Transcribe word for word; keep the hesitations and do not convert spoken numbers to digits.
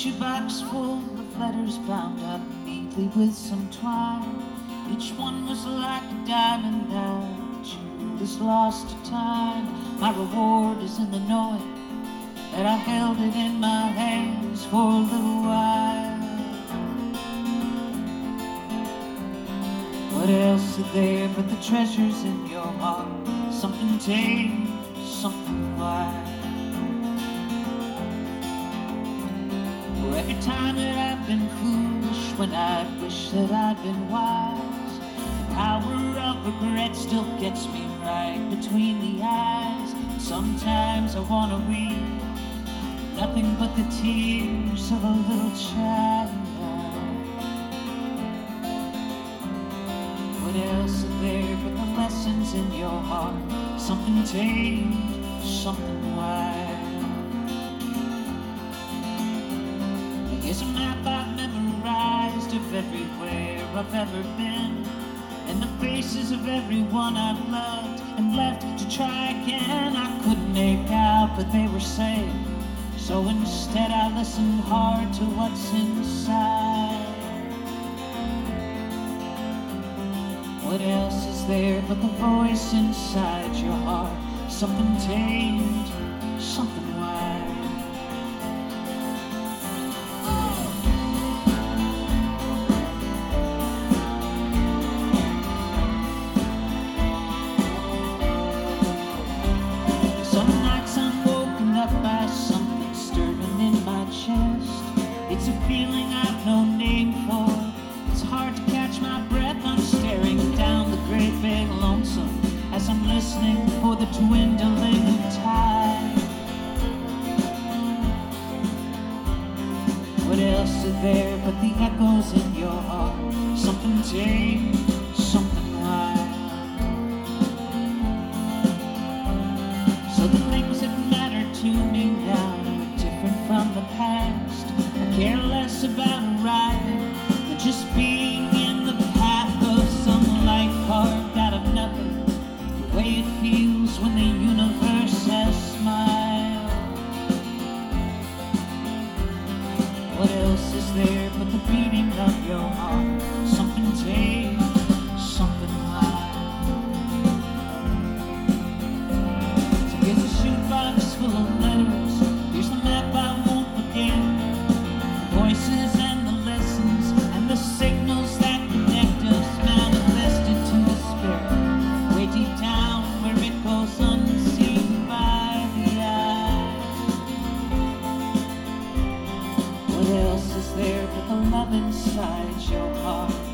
shoebox full of letters bound up neatly with some twine. Each one was like a diamond that you was lost to time. My reward is in the knowing that I held it in my hands for a little while. What else is there but the treasures in your heart? Something tame, something wild. For every time that I've been foolish, when I wish that I'd been wise, the power of regret still gets me right between the eyes. And sometimes I wanna weep nothing but the tears of a little child. What else is there but the lessons in your heart? Something tamed, something wild. Here's a map I've memorized of everywhere I've ever been, and the faces of everyone I've loved and left to try again. I couldn't make out what they were saying, so instead I listened hard to what's inside. What else is there but the voice inside your heart? Something tamed, something wild. Some nights I'm woken up by something stirring in my chest. It's a feeling I've no name for. It's hard to catch my breath. I'm staring down the great big lonesome as I'm listening for the dwindling tide. What else is there but the echoes in your heart? Something tame, something wild. So the things that matter to me now are different from the past. I care less about arriving than just being in the path of some life carved out of nothing. The way it feels when the universe has smiled. What else is there but the beating of your heart? Something tame, something wild. So here's a shoebox full of letters. Here's the map I won't forget. The voices and the lessons and the signals that connect us, manifested to the spirit, way deep down where it goes unseen by the eye. What else is there but the love inside your heart?